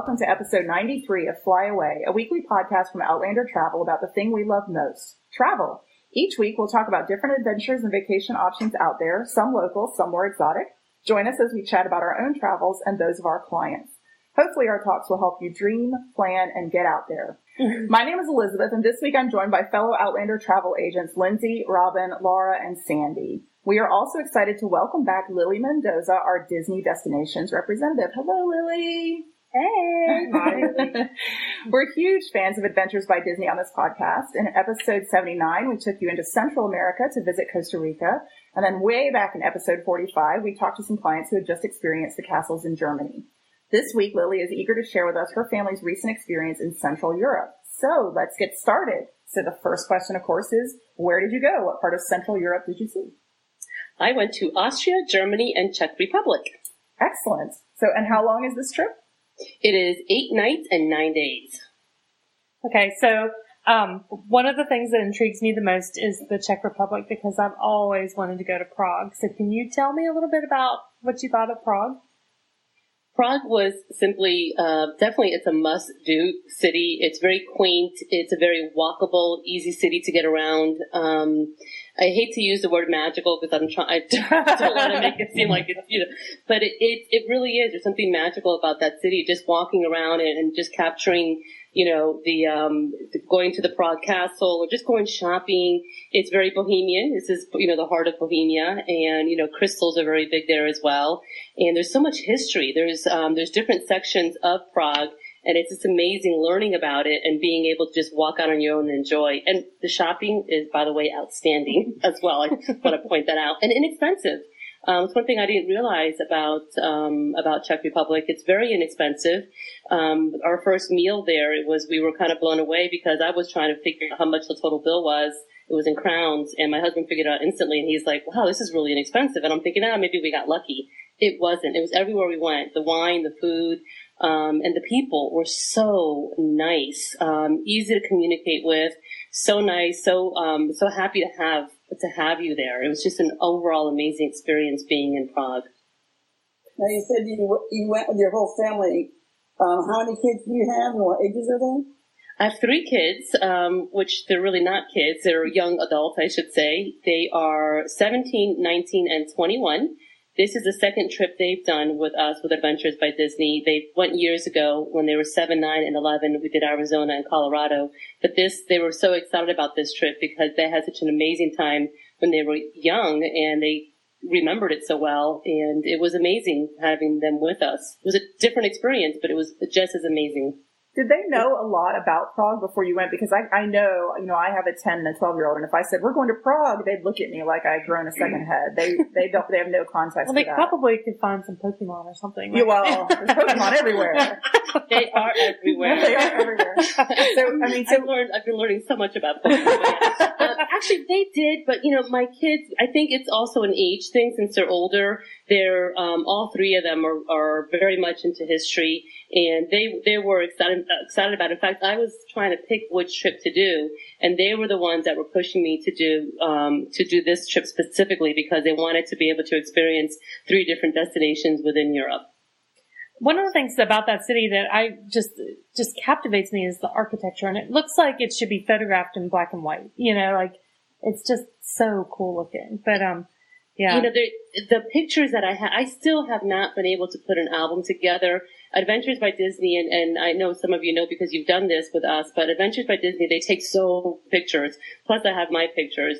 welcome to episode 93 of Fly Away, a weekly podcast from Outlander Travel about the thing we love most, travel. Each week, we'll talk about different adventures and vacation options out there, some local, some more exotic. Join us as we chat about our own travels and those of our clients. Hopefully, our talks will help you dream, plan, and get out there. My name is Elizabeth, and this week I'm joined by fellow Outlander travel agents Lindsay, Robin, Laura, and Sandy. We are also excited to welcome back Lily Mendoza, our Disney Destinations representative. Hello, Lily. Hey. Hi. We're huge fans of Adventures by Disney on this podcast. In episode 79, we took you into Central America to visit Costa Rica. And then way back in episode 45, we talked to some clients who had just experienced the castles in Germany. This week, Lily is eager to share with us her family's recent experience in Central Europe. So let's get started. So the first question, of course, is where did you go? What part of Central Europe did you see? I went to Austria, Germany, and Czech Republic. Excellent. So, and how long is this trip? It is 8 nights and 9 days. Okay, so one of the things that intrigues me the most is the Czech Republic because I've always wanted to go to Prague. So can you tell me a little bit about what you thought of Prague? Prague was simply, definitely it's a must-do city. It's very quaint. It's a very walkable, easy city to get around. I hate to use the word magical because I don't want to make it seem like it's, but it really is. There's something magical about that city, just walking around and just capturing, the going to the Prague Castle or just going shopping. It's very bohemian. This is, the heart of Bohemia, and, crystals are very big there as well. And there's so much history. There's different sections of Prague. And it's just amazing learning about it and being able to just walk out on your own and enjoy. And the shopping is, by the way, outstanding as well. I want to point that out. And inexpensive. It's one thing I didn't realize about Czech Republic. It's very inexpensive. Our first meal there, we were kind of blown away because I was trying to figure out how much the total bill was. It was in crowns, and my husband figured it out instantly, and he's like, wow, this is really inexpensive. And I'm thinking, maybe we got lucky. It wasn't. It was everywhere we went. The wine, the food, and the people were so nice, easy to communicate with, so nice, so happy to have you there. It was just an overall amazing experience being in Prague. Now you said you went with your whole family. How many kids do you have, and what ages are they? I have 3 kids, which they're really not kids. They're young adults, I should say. They are 17, 19, and 21. This is the second trip they've done with us with Adventures by Disney. They went years ago when they were 7, 9, and 11. We did Arizona and Colorado. But they were so excited about this trip because they had such an amazing time when they were young, and they remembered it so well. And it was amazing having them with us. It was a different experience, but it was just as amazing. Did they know a lot about Prague before you went? Because I know, I have a 10 and a 12-year-old, and if I said, we're going to Prague, they'd look at me like I'd grown a second head. They have no context for that. Well, they probably could find some Pokemon or something. Right? Yeah, well, there's Pokemon everywhere. They are everywhere. They are everywhere. I've been learning so much about Pokemon. Actually, they did, but my kids, I think it's also an age thing since they're older. They're, all 3 of them are very much into history, and they were excited about it. In fact, I was trying to pick which trip to do, and they were the ones that were pushing me to do this trip specifically because they wanted to be able to experience 3 different destinations within Europe. One of the things about that city that I just captivates me is the architecture, and it looks like it should be photographed in black and white. It's just so cool looking. But yeah, the pictures that I still have not been able to put an album together. Adventures by Disney, and I know some of you know because you've done this with us, but Adventures by Disney, they take so pictures. Plus, I have my pictures.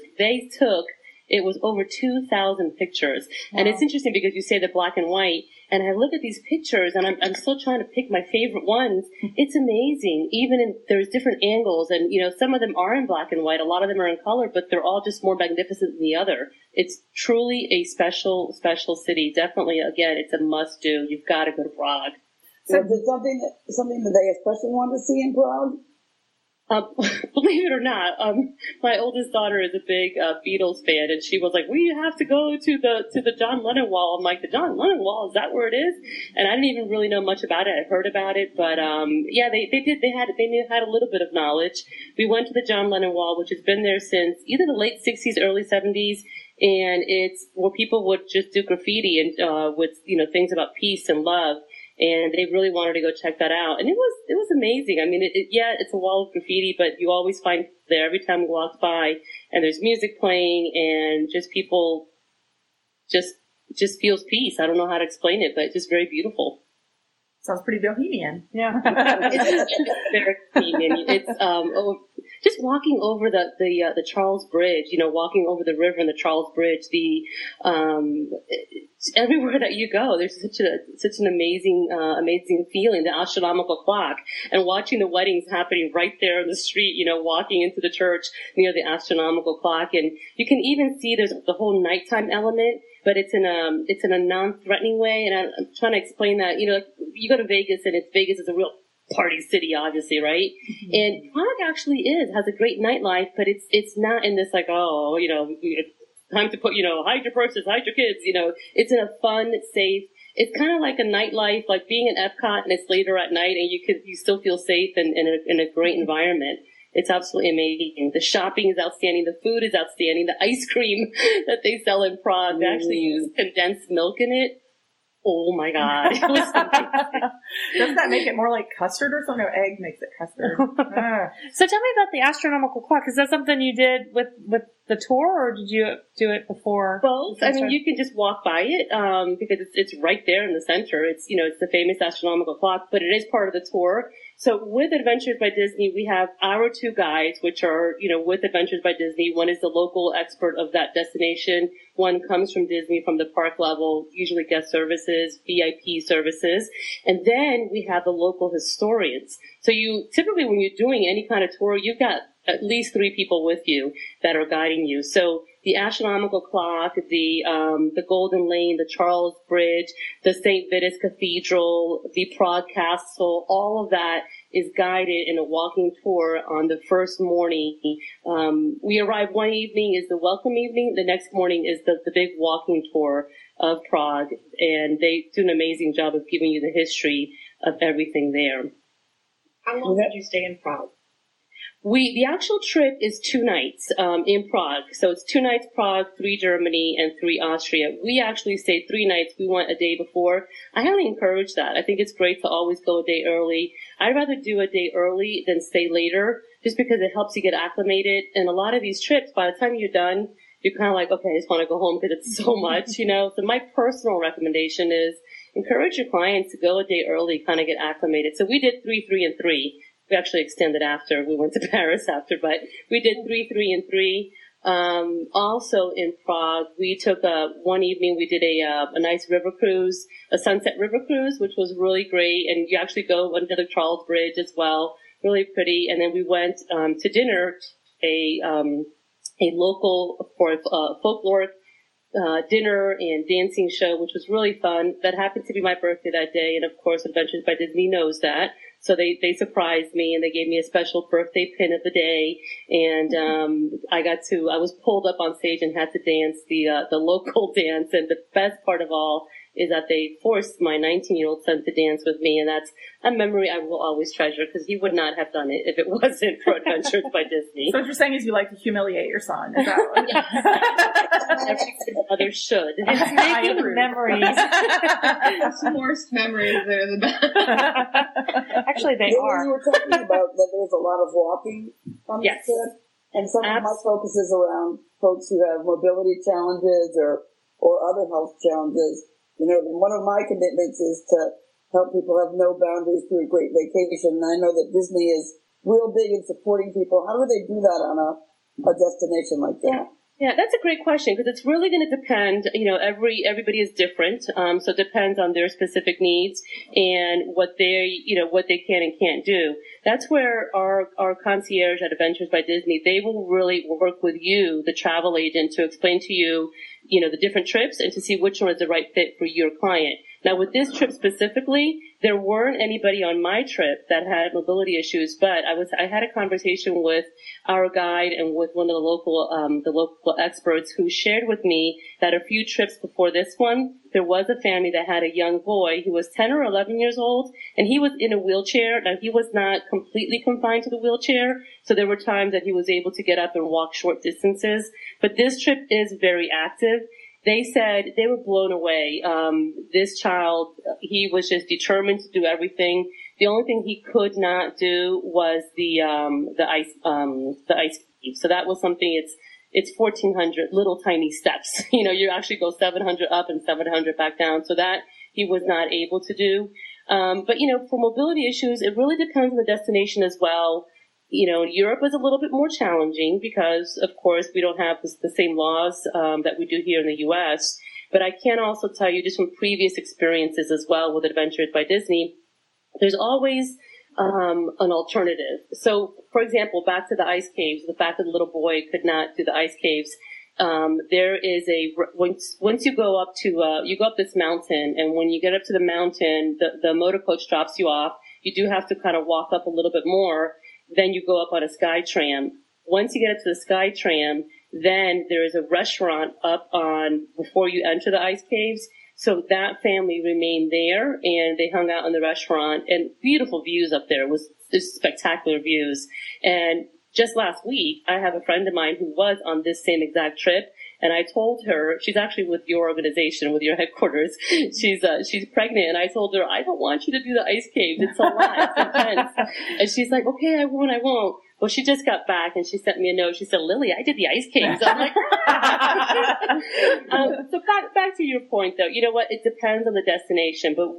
It was over 2,000 pictures. Wow. And it's interesting because you say the black and white, and I look at these pictures, and I'm still trying to pick my favorite ones. It's amazing. There's different angles, and, some of them are in black and white. A lot of them are in color, but they're all just more magnificent than the other. It's truly a special, special city. Definitely, again, it's a must-do. You've got to go to Prague. So is it something that they especially want to see in Prague? Believe it or not, my oldest daughter is a big Beatles fan, and she was like, "We have to go to the John Lennon Wall." I'm like, "The John Lennon Wall, is that where it is?" And I didn't even really know much about it. I heard about it, but yeah, they had a little bit of knowledge. We went to the John Lennon Wall, which has been there since either the late 60s, early 70s, and it's where people would just do graffiti and with things about peace and love. and they really wanted to go check that out. And it was amazing. I mean, it's a wall of graffiti, but you always find there every time we walked by, and there's music playing, and just people just feels peace. I don't know how to explain it, but it's just very beautiful. Sounds pretty bohemian. Yeah. It's very bohemian. It's just walking over the Charles Bridge, walking over the river and the Charles Bridge, everywhere that you go, there's such an amazing feeling, the astronomical clock, and watching the weddings happening right there in the street, walking into the church near the astronomical clock. And you can even see there's the whole nighttime element, but it's in a non-threatening way. And I'm trying to explain that, like you go to Vegas, and Vegas is a real party city, obviously, right? Mm-hmm. And Prague actually has a great nightlife, but it's not in this like, time to put, hide your purses, hide your kids, it's in a fun, safe, it's kind of like a nightlife, like being in Epcot and it's later at night and you still feel safe and in a great environment. It's absolutely amazing. The shopping is outstanding. The food is outstanding. The ice cream that they sell in Prague, they actually use condensed milk in it. Oh my God. It was Doesn't that make it more like custard or something? No, egg makes it custard. So tell me about the astronomical clock. Is that something you did with the tour, or did you do it before? Both. I mean, you can just walk by it, because it's right there in the center. It's the famous astronomical clock, but it is part of the tour. So with Adventures by Disney, we have our two guides, which are, with Adventures by Disney. One is the local expert of that destination. One comes from Disney from the park level, usually guest services, VIP services. And then we have the local historians. So typically when you're doing any kind of tour, you've got at least 3 people with you that are guiding you. So the astronomical clock, the Golden Lane, the Charles Bridge, the St. Vitus Cathedral, the Prague Castle, all of that is guided in a walking tour on the first morning. We arrive one evening is the welcome evening. The next morning is the big walking tour of Prague, and they do an amazing job of giving you the history of everything there. How long did you stay in Prague? The actual trip is 2 nights, in Prague. So it's 2 nights Prague, 3 Germany, and 3 Austria. We actually stayed 3 nights. We went a day before. I highly encourage that. I think it's great to always go a day early. I'd rather do a day early than stay later, just because it helps you get acclimated. And a lot of these trips, by the time you're done, you're kind of like, okay, I just want to go home because it's so much, So my personal recommendation is encourage your clients to go a day early, kind of get acclimated. So we did 3, 3, and 3. We actually extended after. We went to Paris after, but we did 3, 3, and 3. Also in Prague, we took one evening. We did a nice river cruise, a sunset river cruise, which was really great. And you actually go under the Charles Bridge as well, really pretty. And then we went to dinner, a local folkloric dinner and dancing show, which was really fun. That happened to be my birthday that day, and of course, Adventures by Disney knows that. So they surprised me and they gave me a special birthday pin of the day. And, I was pulled up on stage and had to dance the local dance. And the best part of all is that they forced my 19-year-old son to dance with me. And that's a memory I will always treasure because he would not have done it if it wasn't for Adventures by Disney. So what you're saying is you like to humiliate your son. Is that what? Every mother should. It's making memories. Worst memories are the best. Actually, they are. You were talking about that there's a lot of walking on this trip, and some of my focus is around folks who have mobility challenges or other health challenges. One of my commitments is to help people have no boundaries through a great vacation. And I know that Disney is real big in supporting people. How do they do that on a destination like that? Yeah, that's a great question because it's really going to depend. Everybody is different, so it depends on their specific needs and what they can and can't do. That's where our concierge at Adventures by Disney, they will really work with you, the travel agent, to explain to you, the different trips and to see which one is the right fit for your client. Now, with this trip specifically, there weren't anybody on my trip that had mobility issues, but I had a conversation with our guide and with one of the local experts who shared with me that a few trips before this one, there was a family that had a young boy who was 10 or 11 years old, and he was in a wheelchair. Now, he was not completely confined to the wheelchair, so there were times that he was able to get up and walk short distances. But this trip is very active. they said they were blown away. This child, he was just determined to do everything. The only thing he could not do was the ice cube. So that was something. It's 1,400 little tiny steps. You actually go 700 up and 700 back down. So that he was not able to do. But for mobility issues, it really depends on the destination as well. Europe is a little bit more challenging because, of course, we don't have the same laws that we do here in the U.S. But I can also tell you just from previous experiences as well with Adventures by Disney, there's always an alternative. So, for example, back to the ice caves, the fact that the little boy could not do the ice caves. There is once you go up you go up this mountain, and when you get up to the mountain, the motor coach drops you off. You do have to kind of walk up a little bit more. Then you go up on a sky tram. Once you get up to the sky tram, then there is a restaurant up on before you enter the ice caves. So that family remained there, and they hung out in the restaurant, and beautiful views up there. It was just spectacular views. And just last week, I have a friend of mine who was on this same exact trip, and I told her, she's actually with your organization, with your headquarters. She's pregnant, and I told her, I don't want you to do the ice caves. It's a lot. It's intense. And she's like, okay, I won't. Well, she just got back, and she sent me a note. She said, Lily, I did the ice caves. I'm like, so back to your point, though. You know what? It depends on the destination, but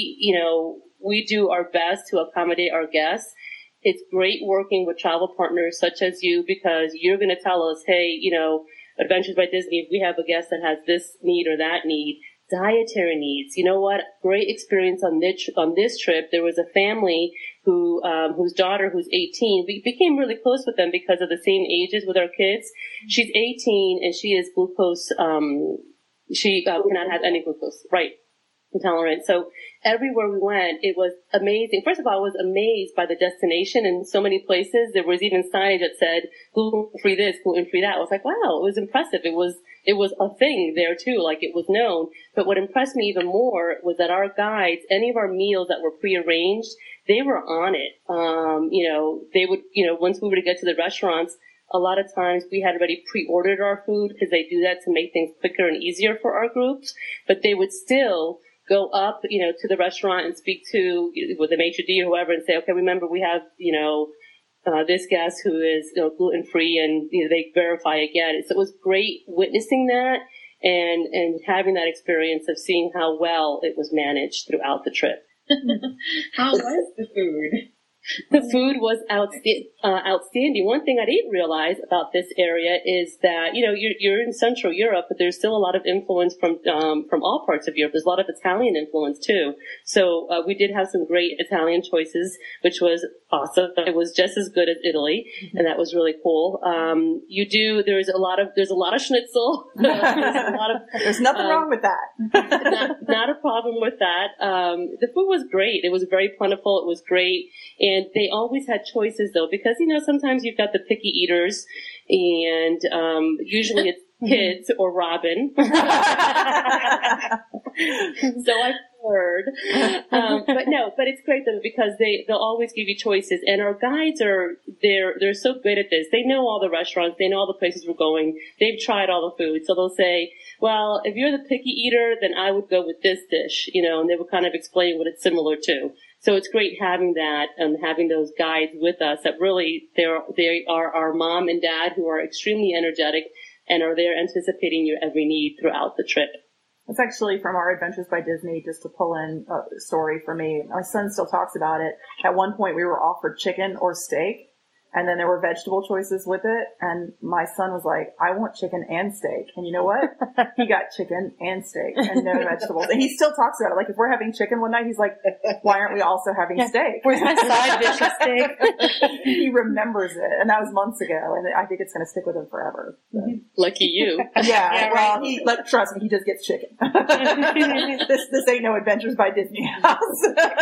we do our best to accommodate our guests. It's great working with travel partners such as you, because you're going to tell us, hey, Adventures by Disney, if we have a guest that has this need or that need, dietary needs. You know what? Great experience on this trip. There was a family whose daughter, who's 18, we became really close with them because of the same ages with our kids. She's 18 and she is glucose, she cannot have any glucose. Right. Intolerant. So everywhere we went, it was amazing. First of all, I was amazed by the destination. In so many places, there was even signage that said gluten-free this, gluten-free that. I was like, wow, it was impressive. It was a thing there too, like it was known. But what impressed me even more was that our guides, any of our meals that were prearranged, they were on it. They would, once we were to get to the restaurants, a lot of times we had already pre-ordered our food because they do that to make things quicker and easier for our groups. But they would still go up, to the restaurant and speak to with the maitre d' or whoever and say, okay, remember we have, this guest who is gluten free, and they verify again. So it was great witnessing that and having that experience of seeing how well it was managed throughout the trip. How was the food? The food was outstanding. One thing I didn't realize about this area is that, you're in Central Europe, but there's still a lot of influence from all parts of Europe. There's a lot of Italian influence too. So, we did have some great Italian choices, which was awesome. It was just as good as Italy, and that was really cool. There's a lot of schnitzel. There's nothing wrong with that. Not a problem with that. The food was great. It was very plentiful. It was great. And they always had choices though, because, sometimes you've got the picky eaters, and, usually it's kids or Robin. So I've heard. But it's great though, because they'll always give you choices, and our guides they're so good at this. They know all the restaurants, they know all the places we're going, they've tried all the food, so they'll say, well, if you're the picky eater, then I would go with this dish, and they would kind of explain what it's similar to. So it's great having that and having those guides with us that really, they are our mom and dad who are extremely energetic and are there anticipating your every need throughout the trip. It's actually from our Adventures by Disney, just to pull in a story for me. My son still talks about it. At one point we were offered chicken or steak, and then there were vegetable choices with it, and my son was like, I want chicken and steak. And you know what? He got chicken and steak and no vegetables. And he still talks about it. Like, if we're having chicken one night, he's like, why aren't we also having steak? Where's my side dish of steak? He remembers it, and that was months ago, and I think it's going to stick with him forever. So. Lucky you. Yeah, well, trust me, he just gets chicken. This ain't no Adventures by Disney house.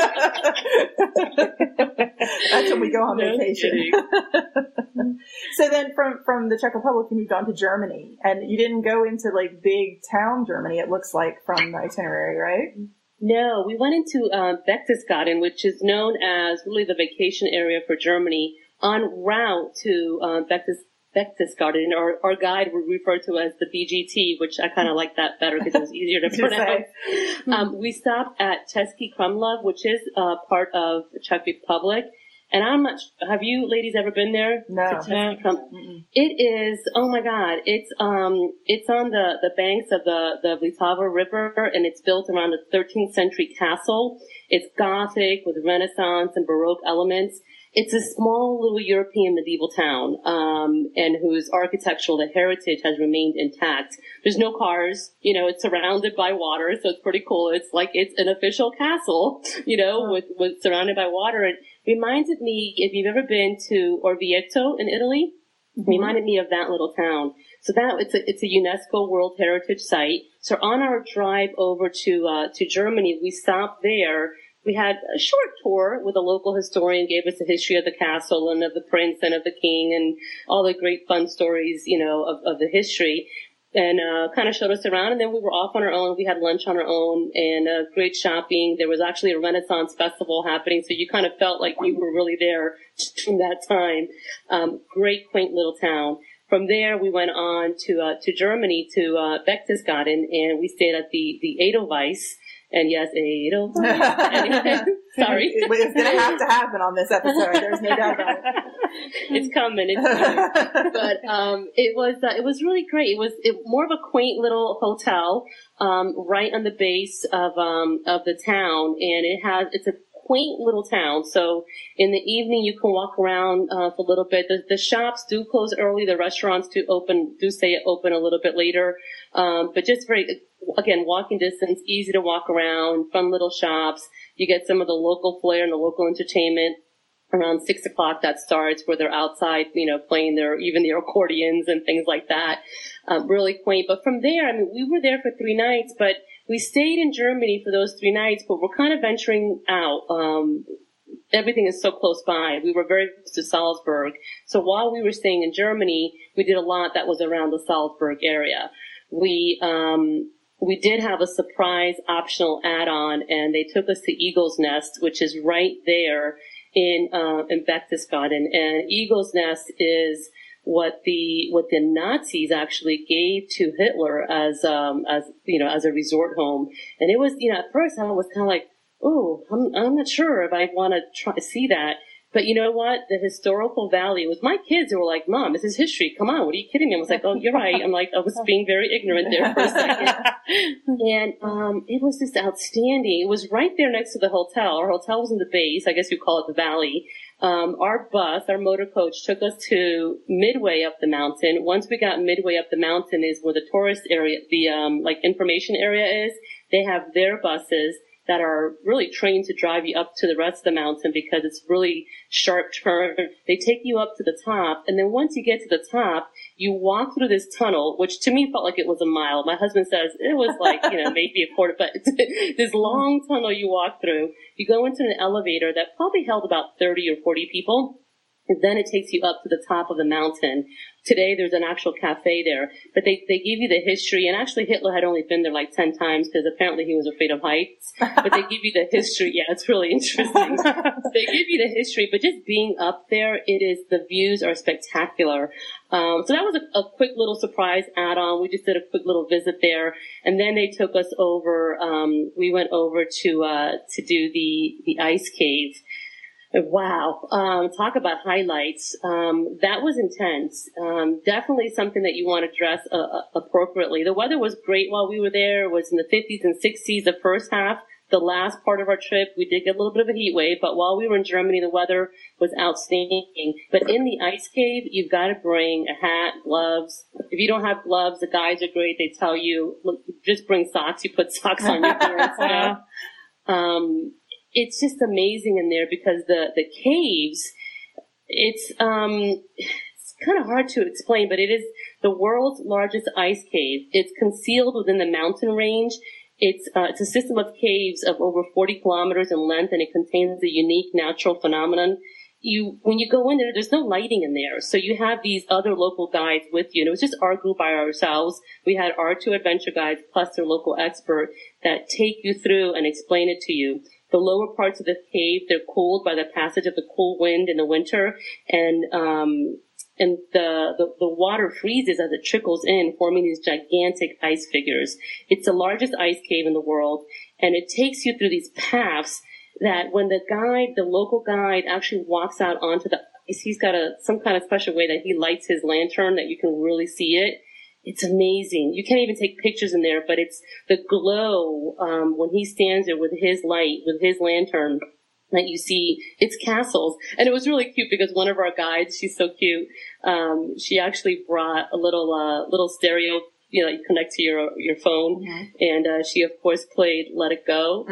That's when we go on vacation. So then from the Czech Republic, you moved on to Germany, and you didn't go into like big town Germany, it looks like, from the itinerary, right? No, we went into Berchtesgaden, which is known as really the vacation area for Germany, en route to Berchtesgaden, or our guide would refer to as the BGT, which I kind of like that better because it was easier to pronounce. We stopped at Český Krumlov, which is part of Czech Republic. And I'm not, have you ladies ever been there? No. It is, oh my God, it's on the banks of the Vltava River, and it's built around a 13th century castle. It's Gothic with Renaissance and Baroque elements. It's a small little European medieval town, and whose architectural heritage has remained intact. There's no cars, it's surrounded by water, so it's pretty cool. It's like it's an official castle, with surrounded by water. It reminded me, if you've ever been to Orvieto in Italy, reminded me of that little town. So that it's a UNESCO World Heritage Site. So on our drive over to Germany, we stopped there. We had a short tour with a local historian, gave us the history of the castle and of the prince and of the king and all the great fun stories, of the history, and kind of showed us around. And then we were off on our own. We had lunch on our own and great shopping. There was actually a Renaissance festival happening, so you kind of felt like you were really there in that time. Great, quaint little town. From there, we went on to Germany, to Berchtesgaden, and we stayed at the Edelweiss. And yes, Edelweiss. Sorry. It's going to have to happen on this episode. There's no doubt about it. It's coming. But it was really great. It was more of a quaint little hotel right on the base of the town, and it's a quaint little town. So in the evening, you can walk around for a little bit. The shops do close early. The restaurants do stay open a little bit later. But just again, walking distance, easy to walk around, fun little shops. You get some of the local flair and the local entertainment around 6 o'clock that starts, where they're outside, playing even their accordions and things like that. Really quaint. But from there, we were there for 3 nights, but we stayed in Germany for those 3 nights, but we're kind of venturing out. Everything is so close by. We were very close to Salzburg. So while we were staying in Germany, we did a lot that was around the Salzburg area. We did have a surprise optional add-on, and they took us to Eagle's Nest, which is right there in Berchtesgaden. And Eagle's Nest is what the Nazis actually gave to Hitler as a resort home. And it was, at first I was kind of like, oh, I'm not sure if I want to try to see that. But you know what? The historical value was, my kids who were like, Mom, this is history. Come on. What are you kidding me? I was like, oh, you're right. I was being very ignorant there for a second. And, it was just outstanding. It was right there next to the hotel. Our hotel was in the base. I guess you call it the valley. Our motor coach took us to midway up the mountain. Once we got midway up the mountain is where the tourist area, the, information area is. They have their buses that are really trained to drive you up to the rest of the mountain because it's really sharp turn. They take you up to the top, and then once you get to the top, you walk through this tunnel, which to me felt like it was a mile. My husband says it was like, maybe a quarter, but this long tunnel you walk through. You go into an elevator that probably held about 30 or 40 people. And then it takes you up to the top of the mountain. Today there's an actual cafe there, but they give you the history, and actually Hitler had only been there like 10 times because apparently he was afraid of heights, but they give you the history. Yeah, it's really interesting. They give you the history, but just being up there, the views are spectacular. So that was a quick little surprise add-on. We just did a quick little visit there, and then they took us over, we went over to do the ice cave. Wow. Talk about highlights. That was intense. Definitely something that you want to dress appropriately. The weather was great while we were there. It was in the 50s and 60s the first half. The last part of our trip, we did get a little bit of a heat wave, but while we were in Germany, the weather was outstanding. But in the ice cave, you've got to bring a hat, gloves. If you don't have gloves, the guides are great. They tell you, look, just bring socks. You put socks on your hands. It's just amazing in there because the caves, it's kind of hard to explain, but it is the world's largest ice cave. It's concealed within the mountain range. It's a system of caves of over 40 kilometers in length, and it contains a unique natural phenomenon. When you go in there, there's no lighting in there. So you have these other local guides with you. And it was just our group by ourselves. We had our 2 adventure guides plus their local expert that take you through and explain it to you. The lower parts of the cave, they're cooled by the passage of the cool wind in the winter. And and the water freezes as it trickles in, forming these gigantic ice figures. It's the largest ice cave in the world, and it takes you through these paths that when the local guide actually walks out onto the ice, he's got some kind of special way that he lights his lantern that you can really see it. It's amazing. You can't even take pictures in there, but it's the glow, when he stands there with his light, with his lantern, that you see. It's castles. And it was really cute because one of our guides, she's so cute, she actually brought a little stereo, you connect to your phone. Mm-hmm. And, she of course played Let It Go.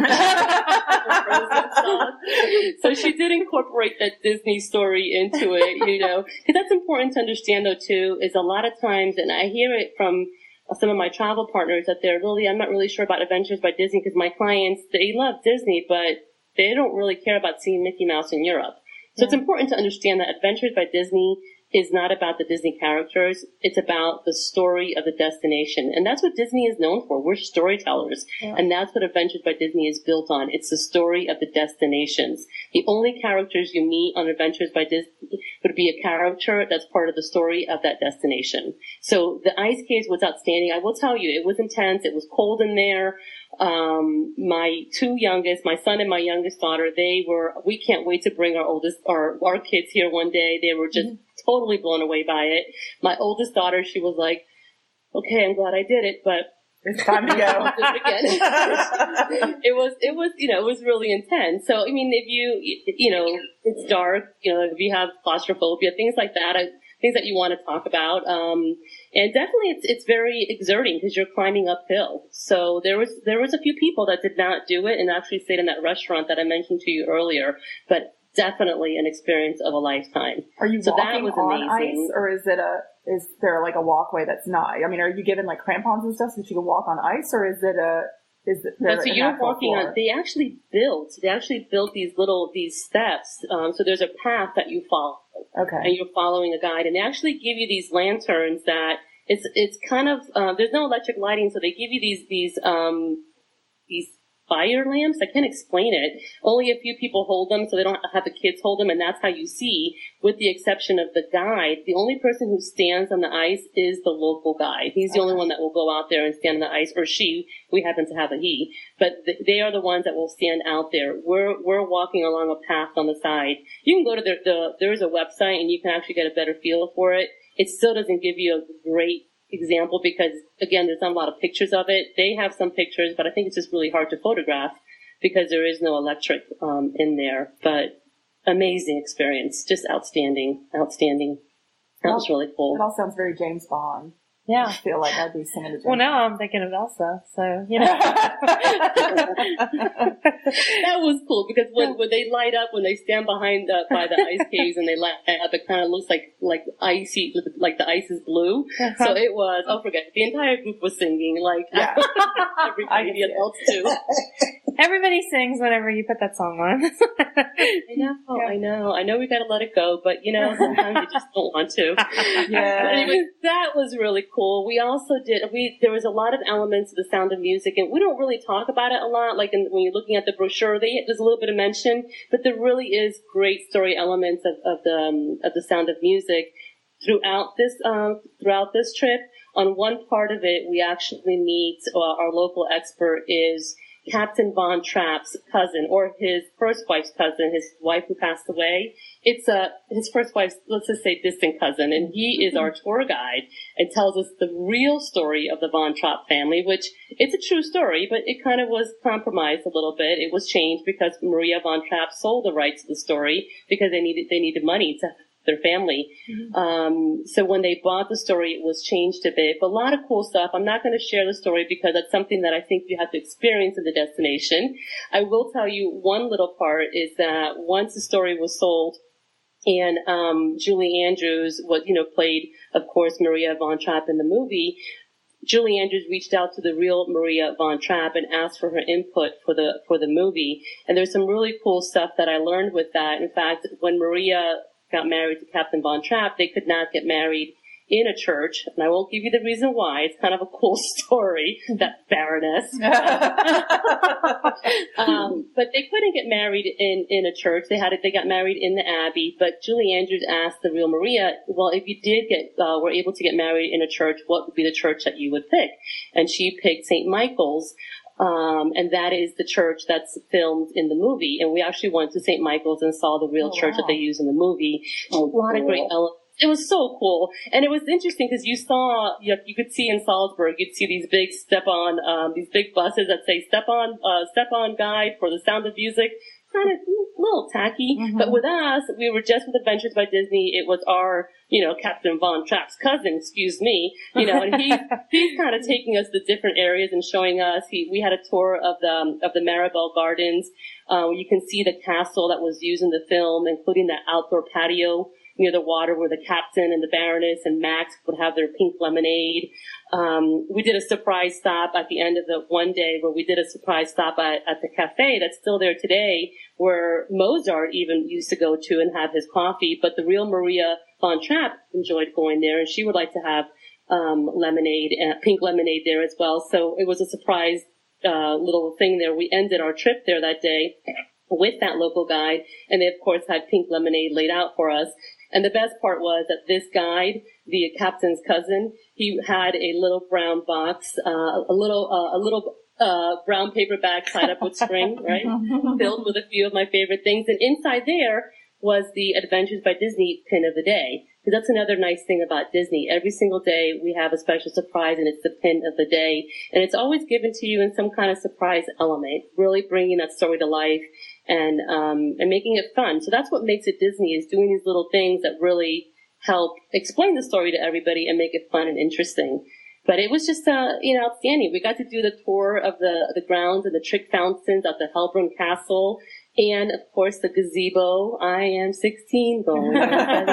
So she did incorporate that Disney story into it, cause that's important to understand though too, is a lot of times, and I hear it from some of my travel partners that I'm not really sure about Adventures by Disney because my clients, they love Disney, but they don't really care about seeing Mickey Mouse in Europe. So It's important to understand that Adventures by Disney is not about the Disney characters. It's about the story of the destination. And that's what Disney is known for. We're storytellers. Yeah. And that's what Adventures by Disney is built on. It's the story of the destinations. The only characters you meet on Adventures by Disney would be a character that's part of the story of that destination. So the ice caves was outstanding. I will tell you, it was intense. It was cold in there. My two youngest, my son and my youngest daughter, we can't wait to bring our kids here one day. They were just totally blown away by it. My oldest daughter, she was like, okay, I'm glad I did it, but it's time to go. I'll do it again. It was really intense. So, I mean, if it's dark, if you have claustrophobia, things like that, things that you want to talk about. And definitely it's very exerting because you're climbing uphill. So there was a few people that did not do it and actually stayed in that restaurant that I mentioned to you earlier, but definitely an experience of a lifetime. Are you walking on ice, or is there like a walkway that's not? I mean, are you given like crampons and stuff so that you can walk on ice, or is there so you're walking on? They actually built these steps. So there's a path that you follow. Okay. And you're following a guide, and they actually give you these lanterns that it's kind of there's no electric lighting, so they give you these fire lamps. I can't explain it. Only a few people hold them, so they don't have the kids hold them, and that's how you see, with the exception of the guide. The only person who stands on the ice is the local guide. He's the only one that will go out there and stand on the ice, or she. We happen to have a he. But they are the ones that will stand out there. We're walking along a path on the side. You can go to there's a website, and you can actually get a better feel for it. It still doesn't give you a great example because, again, there's not a lot of pictures of it. They have some pictures, but I think it's just really hard to photograph because there is no electric in there. But amazing experience, just outstanding. That was really cool. It all sounds very James Bond. Yeah. I feel like I'd be singing to James Well, now I'm thinking of Elsa, so, That was cool because when they light up, when they stand by the ice caves and they light up, it kind of looks like icy, like the ice is blue. So it was, forget it. The entire group was singing, everybody, the adults too. Everybody sings whenever you put that song on. I know we gotta let it go, but sometimes you just don't want to. Yeah. Anyway, that was really cool. We also there was a lot of elements of The Sound of Music, and we don't really talk about it a lot, when you're looking at the brochure, there's a little bit of mention, but there really is great story elements of The Sound of Music throughout this trip. On one part of it, we actually meet, our local expert is Captain Von Trapp's cousin, or his first wife's cousin, his wife who passed away. It's his first wife's, let's just say, distant cousin, and he is our tour guide and tells us the real story of the Von Trapp family, which it's a true story, but it kind of was compromised a little bit. It was changed because Maria Von Trapp sold the rights to the story because they needed money to their family. Mm-hmm. So when they bought the story, it was changed a bit, but a lot of cool stuff. I'm not going to share the story because that's something that I think you have to experience in the destination. I will tell you one little part is that once the story was sold and, Julie Andrews played, of course, Maria Von Trapp in the movie, Julie Andrews reached out to the real Maria Von Trapp and asked for her input for the movie. And there's some really cool stuff that I learned with that. In fact, when Maria got married to Captain Von Trapp, they could not get married in a church, and I won't give you the reason why. It's kind of a cool story, that Baroness. But they couldn't get married in a church. They got married in the Abbey. But Julie Andrews asked the real Maria, well, if you did were able to get married in a church, what would be the church that you would pick? And she picked St. Michael's. And that is the church that's filmed in the movie. And we actually went to St. Michael's and saw the real church that they use in the movie. A lot of great elements. It was so cool. And it was interesting because you could see in Salzburg, you'd see these big these big buses that say step on guide for the Sound of Music. Kind of a little tacky. Mm-hmm. But with us, we were just with Adventures by Disney. It was our, Captain Von Trapp's cousin, excuse me, and he's kind of taking us to different areas and showing us. We had a tour of the Maribel Gardens. You can see the castle that was used in the film, including that outdoor patio near the water where the captain and the Baroness and Max would have their pink lemonade. We did a surprise stop at the end of the one day where we did a surprise stop at the cafe that's still there today, where Mozart even used to go to and have his coffee. But the real Maria Von Trapp enjoyed going there, and she would like to have lemonade, pink lemonade there as well. So it was a surprise little thing there. We ended our trip there that day with that local guide, and they of course had pink lemonade laid out for us. And the best part was that this guide, the captain's cousin, he had a little brown box, a little brown paper bag tied up with string, right? Filled with a few of my favorite things. And inside there was the Adventures by Disney pin of the day. Because that's another nice thing about Disney. Every single day we have a special surprise, and it's the pin of the day. And it's always given to you in some kind of surprise element, really bringing that story to life and making it fun. So that's what makes it Disney, is doing these little things that really help explain the story to everybody and make it fun and interesting. But it was just, outstanding. We got to do the tour of the grounds and the trick fountains at the Helbrunn Castle. And, of course, the gazebo. I am 16 going. And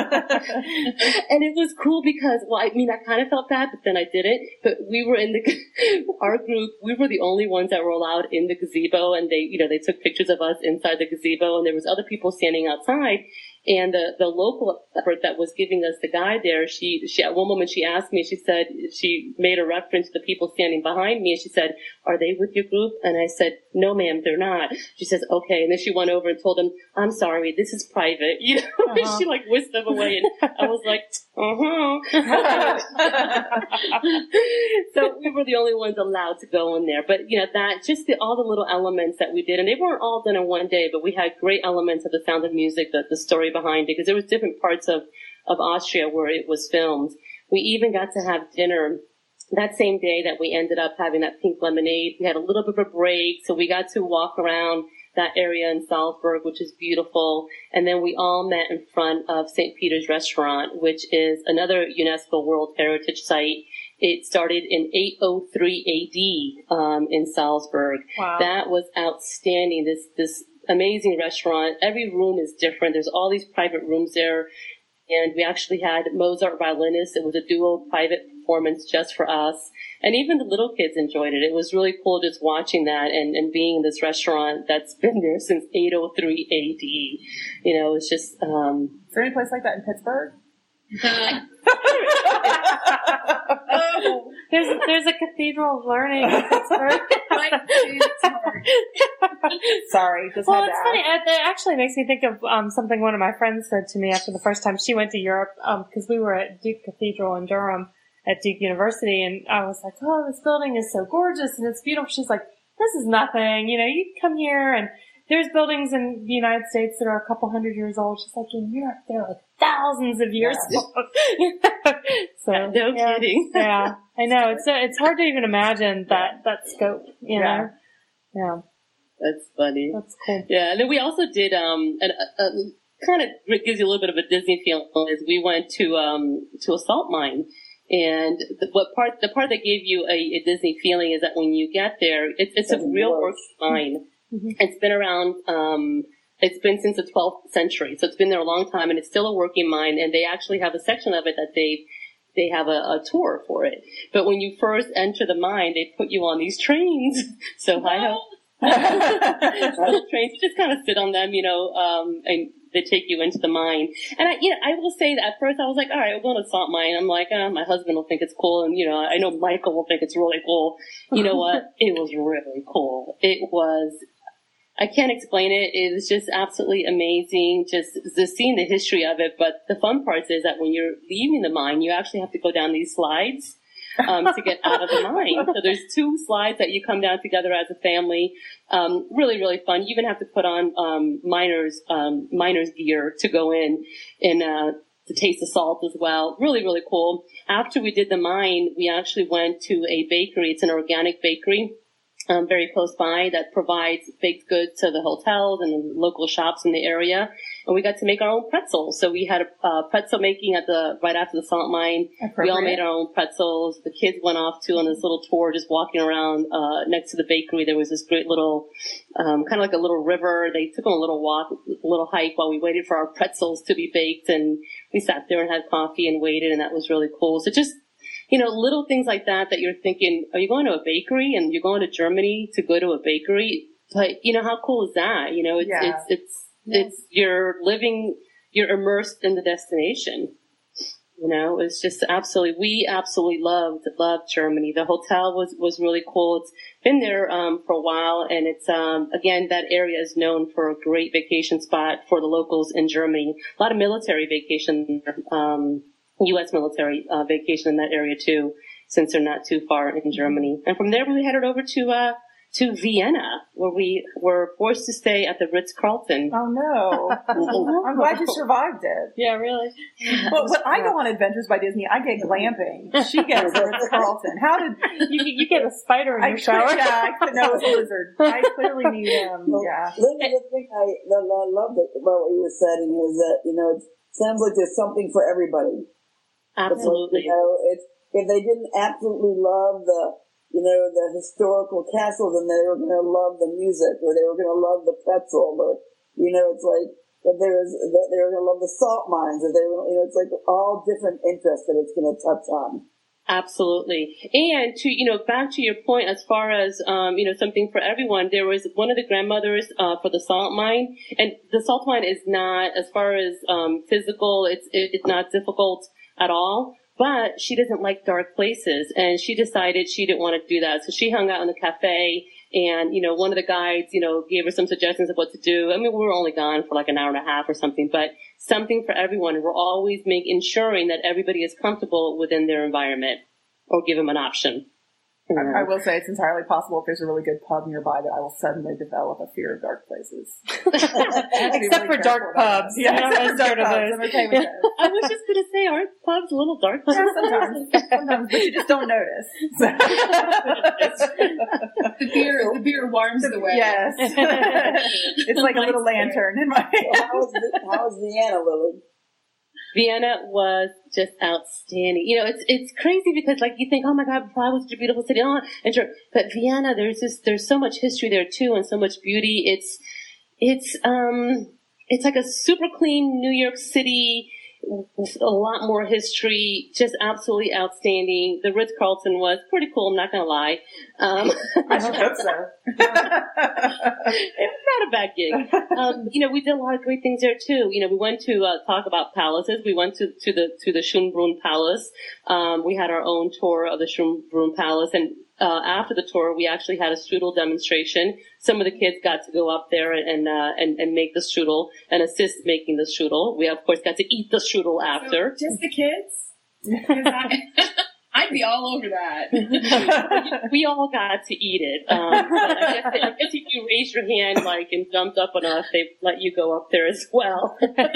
it was cool because, I kind of felt bad, but then I didn't. But we were our group, we were the only ones that were allowed in the gazebo, and they took pictures of us inside the gazebo, and there was other people standing outside. And the local expert that was giving us the guide there, she at one moment she asked me, she made a reference to the people standing behind me, and she said, "Are they with your group?" And I said, "No, ma'am, they're not." She says, "Okay." And then she went over and told them, "I'm sorry, this is private." And she whisked them away, and I was like, So we were the only ones allowed to go in there. But all the little elements that we did, and they weren't all done in one day, but we had great elements of the Sound of Music, the story behind it, because there was different parts of Austria where it was filmed. We even got to have dinner that same day that we ended up having that pink lemonade. We had a little bit of a break, so we got to walk around that area in Salzburg, which is beautiful. And then we all met in front of St. Peter's Restaurant, which is another UNESCO World Heritage Site. It started in 803 AD in Salzburg. Wow. That was outstanding. This amazing restaurant. Every room is different. There's all these private rooms there. And we actually had Mozart violinists. It was a duo private performance just for us. And even the little kids enjoyed it. It was really cool just watching that and being in this restaurant that's been there since 803 AD. It's just... Is there any place like that in Pittsburgh? There's a Cathedral of Learning in Pittsburgh. Sorry, just well, it's funny. It actually makes me think of something one of my friends said to me after the first time she went to Europe, because we were at Duke Cathedral in Durham at Duke University, and I was like, "Oh, this building is so gorgeous and it's beautiful." She's like, "This is nothing. You come here and there's buildings in the United States that are a couple hundred years old." She's like, "In Europe, they're like thousands of years old." So no kidding. Yeah, I know. It's hard to even imagine that scope. You know. Yeah. That's funny. That's cool. Yeah, and then we also did kind of gives you a little bit of a Disney feel. Is we went to a salt mine, and the part that gave you a Disney feeling is that when you get there, it's a real working mine. Mm-hmm. It's been around. It's been since the 12th century, so it's been there a long time, and it's still a working mine. And they actually have a section of it that they have a tour for it. But when you first enter the mine, they put you on these trains. So trains, you just kind of sit on them, and they take you into the mine. And I will say that at first I was like, all right, we're going to salt mine. I'm like, my husband will think it's cool. And, I know Michael will think it's really cool. You know what? It was really cool. I can't explain it. It was just absolutely amazing. Just seeing the history of it. But the fun part is that when you're leaving the mine, you actually have to go down these slides. To get out of the mine. So there's 2 slides that you come down together as a family. Really, really fun. You even have to put on, miners gear to go in and, to taste the salt as well. Really, really cool. After we did the mine, we actually went to a bakery. It's an organic bakery. Very close by that provides baked goods to the hotels and the local shops in the area. And we got to make our own pretzels. So we had a pretzel making right after the salt mine. We all made our own pretzels. The kids went off on this little tour, just walking around, next to the bakery. There was this great little, kind of like a little river. They took on a little walk, a little hike while we waited for our pretzels to be baked. And we sat there and had coffee and waited, and that was really cool. So just, little things like that you're thinking, are you going to a bakery and you're going to Germany to go to a bakery? But, how cool is that? It's, you're immersed in the destination. It's just we absolutely loved Germany. The hotel was really cool. It's been there, for a while, and it's, again, that area is known for a great vacation spot for the locals in Germany. A lot of military vacation, U.S. military vacation in that area too, since they're not too far in Germany. And from there we headed over to Vienna, where we were forced to stay at the Ritz-Carlton. Oh no. I'm glad you survived it. Yeah, really. Well, when I go on Adventures by Disney, I get glamping. She gets Ritz-Carlton. How did you get a spider in your shower? Yeah, no, it was a lizard. I clearly need him. Yeah. Linda, the thing I loved about what you were saying is that, it sounds like there's something for everybody. Absolutely. Like, if they didn't absolutely love the historical castle, then they were going to love the music, or they were going to love the pretzel, or, it's like, that they were going to love the salt mines, or it's like all different interests that it's going to touch on. Absolutely. And to, back to your point, as far as, something for everyone, there was one of the grandmothers, for the salt mine, and the salt mine is not, as far as, physical, it's not difficult at all, but she doesn't like dark places, and she decided she didn't want to do that. So she hung out in the cafe, and, one of the guides, gave her some suggestions of what to do. I mean, we were only gone for like an hour and a half or something, but something for everyone. We're always ensuring that everybody is comfortable within their environment, or give them an option. I will say it's entirely possible if there's a really good pub nearby that I will suddenly develop a fear of dark places. Except for dark pubs. Yeah, except for dark pubs. I'm okay with that. I was just going to say, aren't pubs a little dark? Yeah, sometimes, but you just don't notice. The beer warms the way. Yes. It's like a little lantern in my hand. How was Vienna, Lily? Vienna was just outstanding. It's crazy because like you think, oh my God, Prague was such a beautiful city. But Vienna, there's so much history there too, and so much beauty. It's like a super clean New York City with a lot more history, just absolutely outstanding. The Ritz-Carlton was pretty cool, I'm not gonna lie. I should hope so. It was not a bad gig. We did a lot of great things there too. We went to talk about palaces. We went to the Schönbrunn Palace. We had our own tour of the Schönbrunn Palace, and after the tour, we actually had a strudel demonstration. Some of the kids got to go up there and make the strudel and assist making the strudel. We, of course, got to eat the strudel after. So just the kids? I'd be all over that. We all got to eat it. But I guess if you raised your hand, and jumped up on us, they let you go up there as well.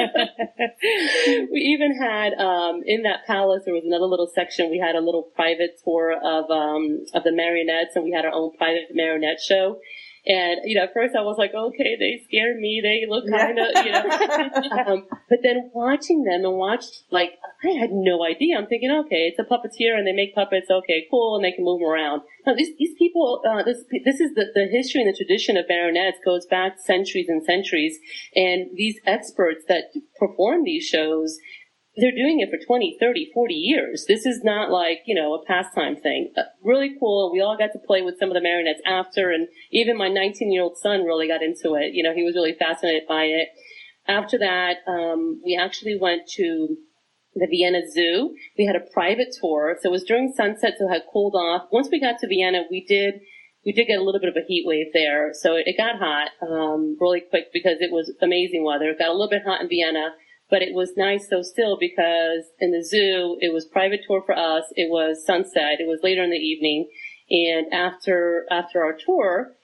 We even had, in that palace, there was another little section. We had a little private tour of the marionettes, and we had our own private marionette show. And, at first I was like, okay, they scared me. They look kind of, but then watching them I had no idea. I'm thinking, okay, it's a puppeteer and they make puppets. Okay, cool. And they can move them around. Now, these people, this is the history and the tradition of marionettes goes back centuries and centuries. And these experts that perform these shows, they're doing it for 20, 30, 40 years. This is not like, a pastime thing. Really cool. We all got to play with some of the marionettes after, and even my 19-year-old son really got into it. He was really fascinated by it. After that, we actually went to the Vienna Zoo. We had a private tour. So it was during sunset, so it had cooled off. Once we got to Vienna, we did get a little bit of a heat wave there. So it got hot, really quick because it was amazing weather. It got a little bit hot in Vienna, but it was nice though still because in the zoo, it was private tour for us. It was sunset. It was later in the evening. And after our tour,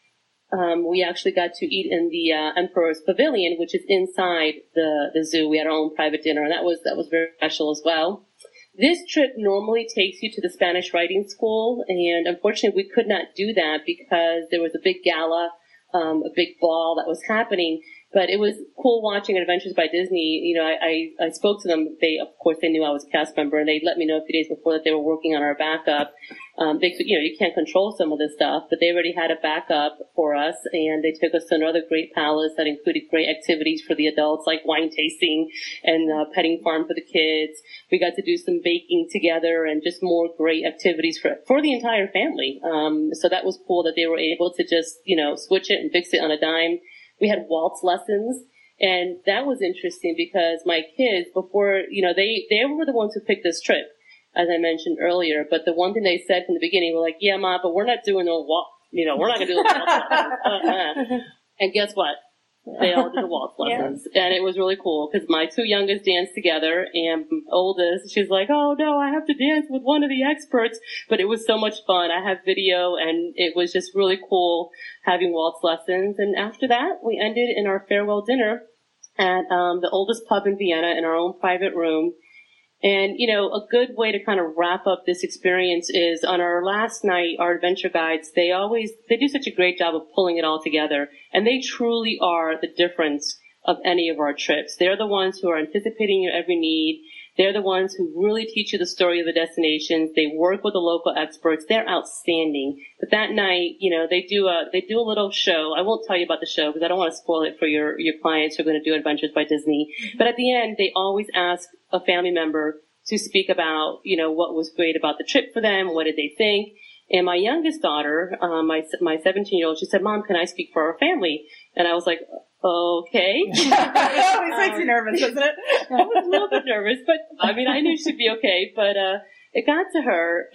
we actually got to eat in the Emperor's Pavilion, which is inside the zoo. We had our own private dinner, and that was very special as well. This trip normally takes you to the Spanish Writing School, and unfortunately we could not do that because there was a big gala, a big ball that was happening. But it was cool watching Adventures by Disney. You know, I spoke to them. Of course, they knew I was a cast member, and they let me know a few days before that they were working on our backup. They could, you can't control some of this stuff, but they already had a backup for us, and they took us to another great palace that included great activities for the adults, like wine tasting and petting farm for the kids. We got to do some baking together and just more great activities for the entire family. So that was cool that they were able to just, switch it and fix it on a dime. We had waltz lessons, and that was interesting because my kids, before, they were the ones who picked this trip, as I mentioned earlier. But the one thing they said from the beginning were like, "Yeah, Ma, but we're not doing no waltz. We're not going to do the waltz lessons." And guess what? They all did the waltz lessons. Yeah. And it was really cool because my two youngest danced together, and oldest, she's like, "Oh no, I have to dance with one of the experts." But it was so much fun. I have video, and it was just really cool having waltz lessons. And after that, we ended in our farewell dinner at the oldest pub in Vienna in our own private room. And, a good way to kind of wrap up this experience is on our last night, our adventure guides, they do such a great job of pulling it all together. And they truly are the difference of any of our trips. They're the ones who are anticipating your every need. They're the ones who really teach you the story of the destinations. They work with the local experts. They're outstanding. But that night, they do a little show. I won't tell you about the show because I don't want to spoil it for your clients who are going to do Adventures by Disney. But at the end, they always ask a family member to speak about, what was great about the trip for them. What did they think? And my youngest daughter, my 17-year-old, she said, "Mom, can I speak for our family?" And I was like, "Okay." It always makes you nervous, doesn't it? I was a little bit nervous, but I knew she'd be okay. But it got to her,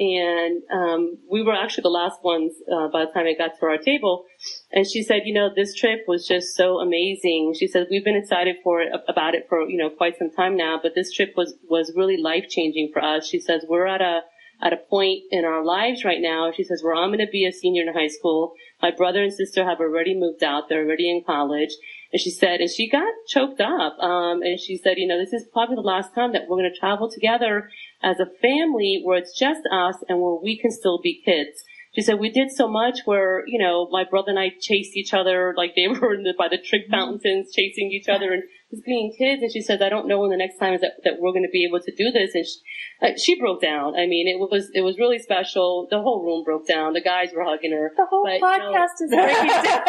and we were actually the last ones by the time it got to our table. And she said, "This trip was just so amazing." She said, "We've been excited about it for quite some time now, but this trip was really life changing for us." She says, "We're at a point in our lives right now," she says, "where I'm going to be a senior in high school. My brother and sister have already moved out. They're already in college." And she said, and she got choked up. And she said, "This is probably the last time that we're going to travel together as a family where it's just us and where we can still be kids." She said, "We did so much where, my brother and I chased each other like they were by the trig fountains chasing each other and just being kids." And she said, "I don't know when the next time is that we're going to be able to do this." And she broke down. It was really special. The whole room broke down. The guys were hugging her. The whole podcast is breaking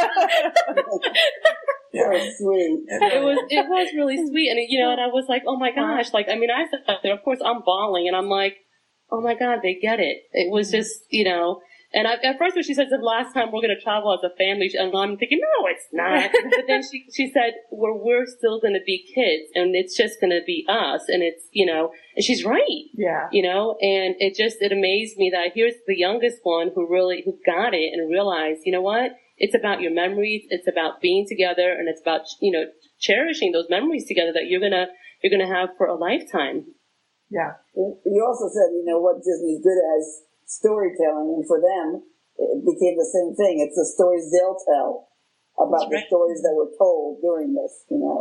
down. That was sweet. It was really sweet. And, and I was like, oh my gosh. I sat out there, of course I'm bawling and I'm like, oh my God, they get it. It was just, and at first when she said the last time we're going to travel as a family, and I'm thinking, no, it's not. But then she said, we're still going to be kids and it's just going to be us. And it's, and she's right. Yeah. And it amazed me that here's the youngest one who got it and realized, what? It's about your memories. It's about being together, and it's about, cherishing those memories together that you're going to have for a lifetime. Yeah. You also said, what Disney's good as storytelling, and for them, it became the same thing. It's the stories they'll tell about the stories that were told during this,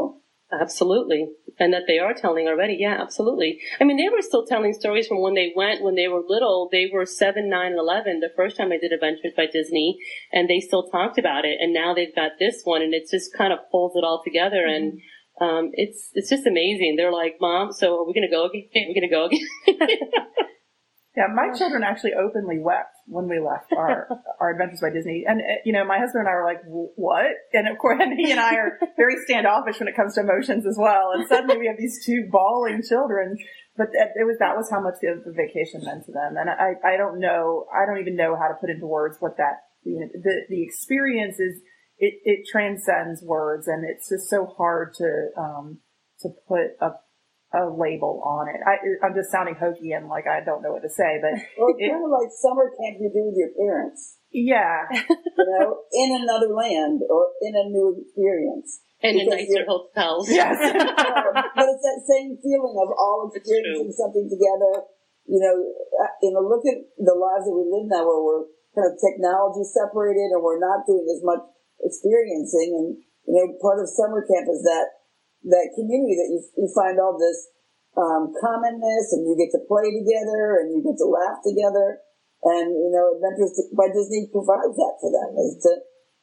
Absolutely. And that they are telling already. Yeah, absolutely. They were still telling stories from when they were little. They were 7, 9, and 11 the first time they did Adventures by Disney, and they still talked about it. And now they've got this one, and it just kind of pulls it all together. Mm-hmm. And it's just amazing. They're like, "Mom, so are we going to go again? Are we going to go again?" Yeah, my children actually openly wept when we left our Adventures by Disney. And, my husband and I were like, "What?" And of course, he and I are very standoffish when it comes to emotions as well. And suddenly we have these two bawling children. But that was how much the vacation meant to them. And I don't even know how to put into words what that, the experience is it transcends words, and it's just so hard to put a label on it. I'm just sounding hokey and like I don't know what to say, but well, it's kind of like summer camp you do with your parents. Yeah, in another land or in a new experience. And in nicer hotels. Yes. But it's that same feeling of all experiencing something together. Look at the lives that we live now where we're kind of technology separated and we're not doing as much experiencing. And, part of summer camp is that community that you find all this commonness, and you get to play together and you get to laugh together. And, Adventures by Disney provides that for them is to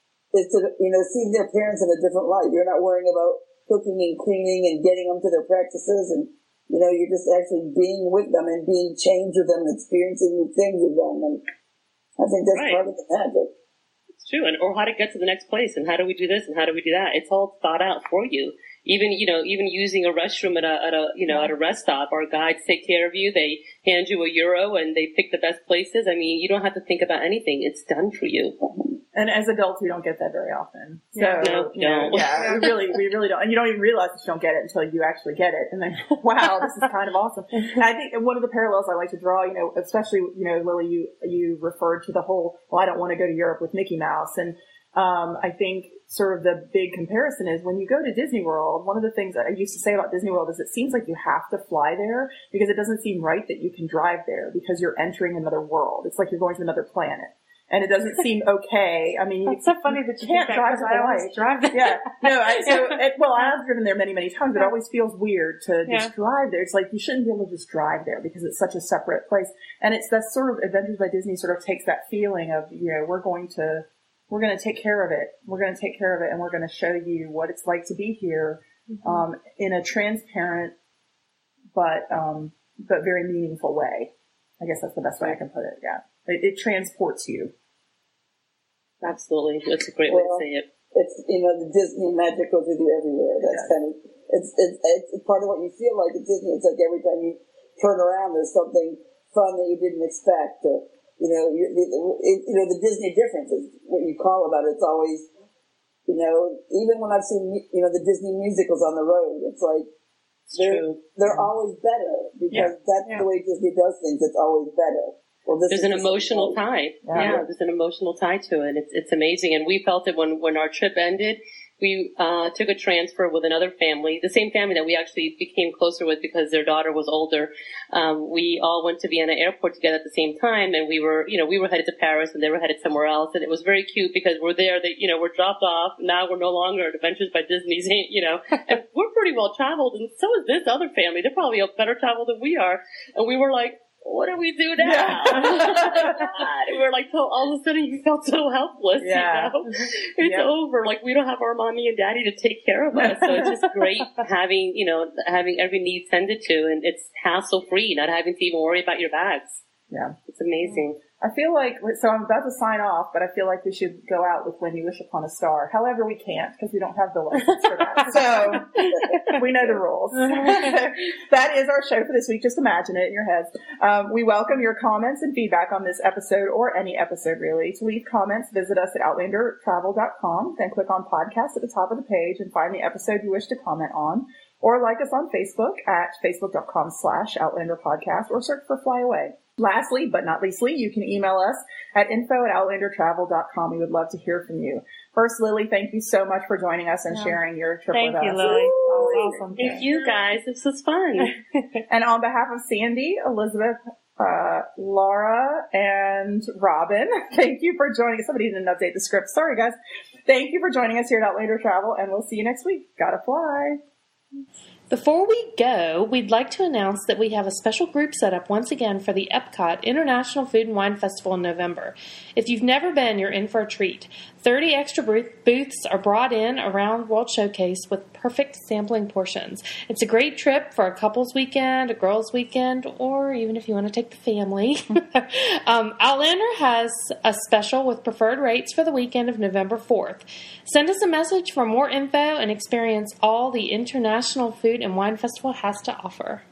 see their parents in a different light. You're not worrying about cooking and cleaning and getting them to their practices, and you're just actually being with them and being changed with them, experiencing new things with them. And I think that's part of the magic. It's true. Or how to get to the next place, and how do we do this and how do we do that? It's all thought out for you. Even using a restroom at a rest stop, our guides take care of you. They hand you €1 and they pick the best places. I mean, you don't have to think about anything. It's done for you. And as adults, we don't get that very often. So, we really don't. And you don't even realize that you don't get it until you actually get it. And then, wow, this is kind of awesome. And I think one of the parallels I like to draw, especially, Lily, you referred to the whole, I don't want to go to Europe with Mickey Mouse. And, I think sort of the big comparison is when you go to Disney World, one of the things that I used to say about Disney World is it seems like you have to fly there because it doesn't seem right that you can drive there because you're entering another world. It's like you're going to another planet. And it doesn't seem okay. I mean, it's so funny that you can't drive I always drive there. Yeah. No, I've driven there many, many times. It always feels weird to just drive there. It's like you shouldn't be able to just drive there because it's such a separate place. And it's that sort of Adventures by Disney sort of takes that feeling of, we're going to take care of it. We're going to take care of it, and we're going to show you what it's like to be here, in a transparent, but very meaningful way. I guess that's the best way I can put it. Yeah. It transports you. Absolutely. That's a great way to say it. It's, the Disney magic goes with you everywhere. That's kind of, it's part of what you feel like at Disney. It's like every time you turn around, there's something fun that you didn't expect. Or, the Disney difference is what you call about it. It's always, even when I've seen, the Disney musicals on the road, it's like, they're always better because that's the way Disney does things. It's always better. Well, there's an emotional tie. Yeah, there's an emotional tie to it. It's amazing. And we felt it when our trip ended. We took a transfer with another family, the same family that we actually became closer with because their daughter was older. We all went to Vienna Airport together at the same time, and we were headed to Paris, and they were headed somewhere else. And it was very cute because we're there. We're dropped off. Now we're no longer at Adventures by Disney. And we're pretty well traveled, and so is this other family. They're probably better traveled than we are. And we were like, what do we do now? And we're like, all of a sudden you felt so helpless, It's over. Like, we don't have our mommy and daddy to take care of us. So it's just great having every need tended to, and it's hassle free, not having to even worry about your bags. Yeah. It's amazing. I feel like, so I'm about to sign off, but I feel like we should go out with When You Wish Upon a Star. However, we can't because we don't have the license for that. So we know the rules. That is our show for this week. Just imagine it in your heads. We welcome your comments and feedback on this episode or any episode really. To leave comments, visit us at outlandertravel.com. Then click on podcast at the top of the page and find the episode you wish to comment on. Or like us on Facebook at facebook.com/outlanderpodcast or search for Fly Away. Lastly, but not leastly, you can email us at info@outlandertravel.com. We would love to hear from you. First, Lily, thank you so much for joining us and sharing your trip with us. Thank you, Lily. Awesome. Thank you, guys. This was fun. And on behalf of Sandy, Elizabeth, Laura, and Robin, thank you for joining us. Somebody didn't update the script. Sorry, guys. Thank you for joining us here at Outlander Travel, and we'll see you next week. Gotta fly. Before we go, we'd like to announce that we have a special group set up once again for the Epcot International Food and Wine Festival in November. If you've never been, you're in for a treat. 30 extra booths are brought in around World Showcase with perfect sampling portions. It's a great trip for a couple's weekend, a girls' weekend, or even if you want to take the family. Outlander has a special with preferred rates for the weekend of November 4th. Send us a message for more info and experience all the International Food and Wine Festival has to offer.